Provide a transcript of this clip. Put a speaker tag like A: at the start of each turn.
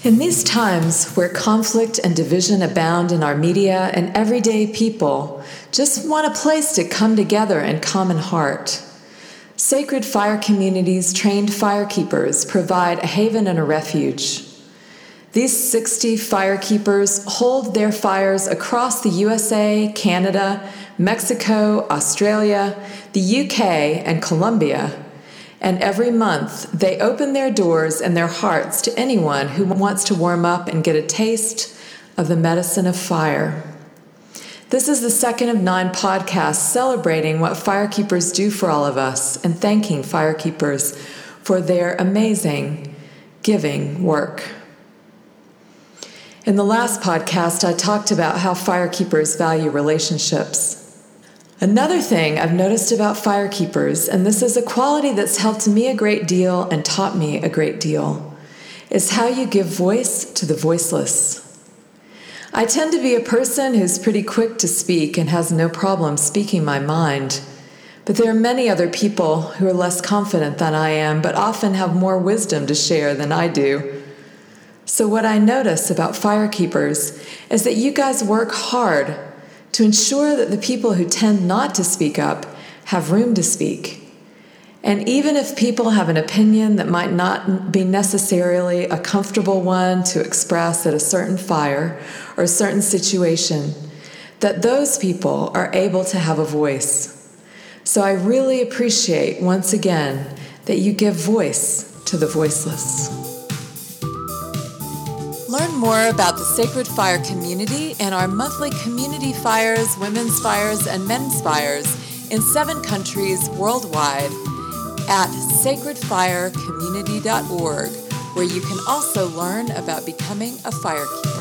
A: In these times where conflict and division abound in our media and everyday people just want a place to come together in common heart, Sacred Fire Community's trained firekeepers provide a haven and a refuge. These 60 firekeepers hold their fires across the USA, Canada, Mexico, Australia, the UK, and Colombia. And every month, they open their doors and their hearts to anyone who wants to warm up and get a taste of the medicine of fire. This is the second of 9 podcasts celebrating what firekeepers do for all of us and thanking firekeepers for their amazing, giving work. In the last podcast, I talked about how firekeepers value relationships. Another thing I've noticed about firekeepers, and this is a quality that's helped me a great deal and taught me a great deal, is how you give voice to the voiceless. I tend to be a person who's pretty quick to speak and has no problem speaking my mind. But there are many other people who are less confident than I am, but often have more wisdom to share than I do. So what I notice about firekeepers is that you guys work hard to ensure that the people who tend not to speak up have room to speak. And even if people have an opinion that might not be necessarily a comfortable one to express at a certain fire or a certain situation, that those people are able to have a voice. So I really appreciate, once again, that you give voice to the voiceless. Learn more about the Sacred Fire Community and our monthly community fires, women's fires, and men's fires in 7 countries worldwide at sacredfirecommunity.org, where you can also learn about becoming a firekeeper.